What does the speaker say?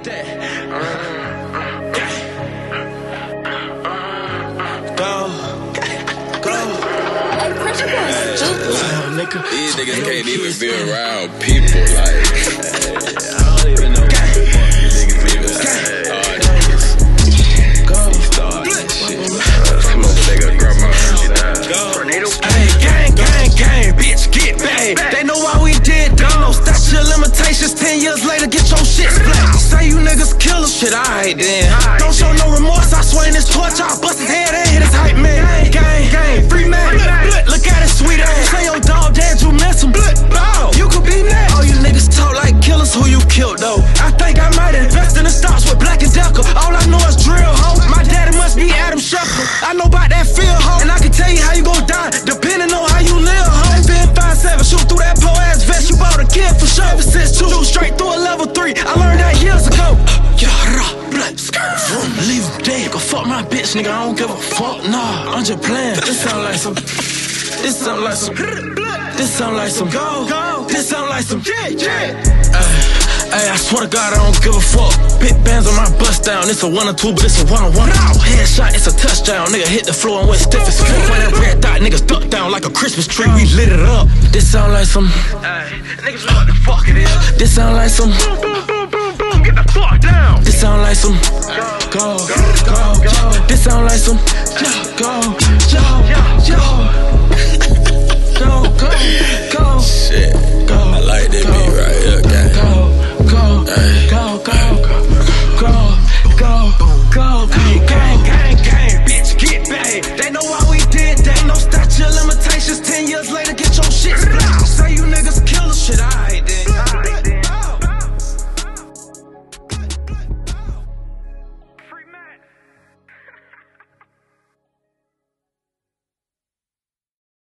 These niggas can't even be around people like. I don't even know what the fuck these niggas even say. These stars and shit. Smoke a nigga grandma. Hey, gang, bitch, get back. They know why we did that. No statute of limitations. 10 years later, get your shit splat. Say you niggas killers, shit, alright then. Don't show no remorse. I swing this torch, I'll bust his head and hit his hype man. Gang, free man. Look at his sweet ass. Say your dog dead, you miss him. You could be next. All you niggas talk like killers, who you killed though? I think I might invest in the stocks with Black and Decker. All I know is drill, ho. My daddy must be Adam Schefter. I know about that field, ho. And I can tell you how you gon' die, depending on how you live, ho. Been 5'7", shoot through that po ass vest. You bought a kid for sure. Ever since 2, straight through a level 3. I learned that years ago. Leave him dead. Go fuck my bitch, nigga. I don't give a fuck. Nah, I'm just playing. This sound like some. This sound like some. This sound like some. This sound like some. Hey, I swear to God, I don't give a fuck. Pit bands on my bust down. It's a 1 or 2, but it's a 1 on 1. Headshot, it's a touchdown. Nigga hit the floor and went stiff as fuck. When that red dot, niggas duck down like a Christmas tree. We lit it up. This sound like some. Niggas know what the fuck it is. This sound like some. Get the fuck down. This sound like some. Go. This sound like some. Go.